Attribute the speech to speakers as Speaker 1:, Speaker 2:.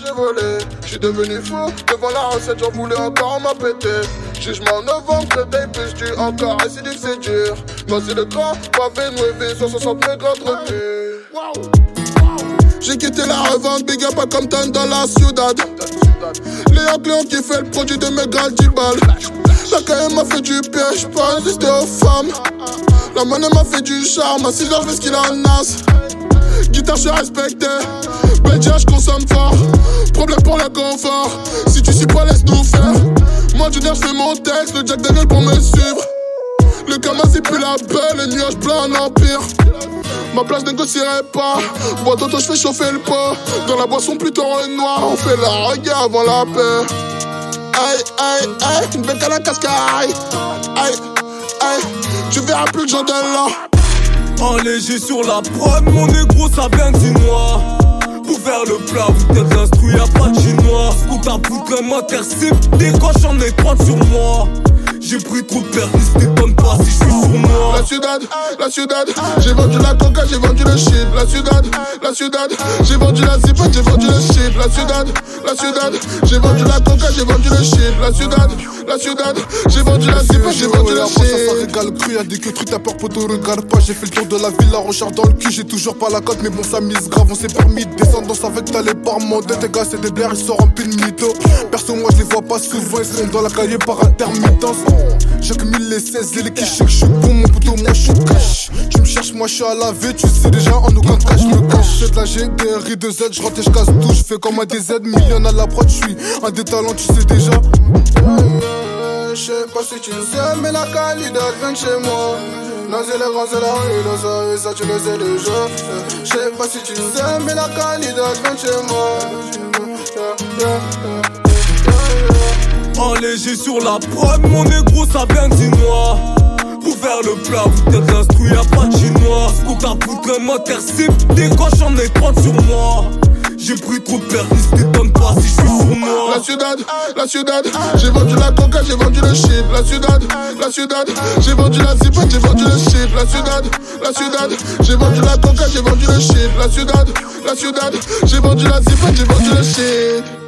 Speaker 1: j'ai volé. J'suis devenu fou, devant la recette, j'en voulais encore m'en péter. Jugement novembre, c'était plus tu encore, récidive c'est dur. Moi c'est le grand, pavé noué, 160 mètres retenus. J'ai quitté la revente, big up pas comme Tan dans la ciudad. Léon Cléon qui fait le produit de mes gars 10 balles. La KM m'a fait du piège, pas résister aux femmes. La monnaie m'a fait du charme, à 6h je fais ce qu'il en as. Guitare je suis respecté, Belgia je consomme fort. Problème pour le confort, si tu suis pas laisse-nous faire. Moi Junior je fais mon texte, le Jack Daniel pour me suivre. Le Kamaz il pue la belle, les nuages blancs en empire. Ma place négocierait pas, boîte auto je fais chauffer le pot. Dans la boisson plutôt en noir, on fait la reggae avant la paix. Aïe aïe aïe, une bec à la cascaille. Aïe aïe, tu verras plus que j'en donne là.
Speaker 2: Enléger sur la prod, mon négro ça vient du noir. Pour faire le plat, vous êtes instruit, y'a pas de chinois. Scout à poutre, m'intercepte, décoche j'en ai 30 sur moi. J'ai pris trop de permis, t'étonne pas si je suis sur moi.
Speaker 1: La ciudad, j'ai vendu la coca, j'ai vendu le shit. La ciudad, j'ai vendu la zipette, j'ai vendu le shit. La ciudad, j'ai vendu la coca, j'ai vendu le shit. La ciudad, j'ai vendu la zipette, j'ai vendu le shit.
Speaker 3: Ça régale cru, y'a des que trucs, t'as peur poteau, regarde pas. J'ai fait le tour de la ville, la recherche dans le cul, j'ai toujours pas la cote, mais bon ça mise grave. On s'est permis de descendre dans sa veille, t'allais par mon dette. Tes gars c'est des blaires, ils sont remplis de mythos. Perso moi je les vois pas souvent, ils sont dans la cahier par intermittence. J'accumule les 16 et les clichés que je suis bon, mon poteau, moi je suis cash. Tu me cherches, moi je suis à la V, tu sais déjà en aucun cas je me cache. C'est de la GDRI de Z, je rentre et je casse tout, je fais comme un DZ, million à la prod, je suis un des talents, tu sais déjà. Je sais pas si tu le sais, mais la qualité vient de chez moi. Non, c'est le grand, c'est la rue, ça tu le sais déjà. Je sais pas si tu le sais, mais la qualité vient de chez moi.
Speaker 2: Enléger sur la prod, mon négro ça vient du noir. Pour faire le plat, vous êtes instruit, y'a pas de chinois. Scout à poutre, m'intercepte, décoche j'en ai 30 sur moi. J'ai pris trop de permis, t'étonne pas si je suis sur moi.
Speaker 1: La ciudad, j'ai vendu la coca, j'ai vendu le shit. La ciudad, j'ai vendu la zipette, j'ai vendu le shit. La ciudad, j'ai vendu la coca, j'ai vendu le shit. La ciudad, j'ai vendu la zipette, j'ai vendu le shit.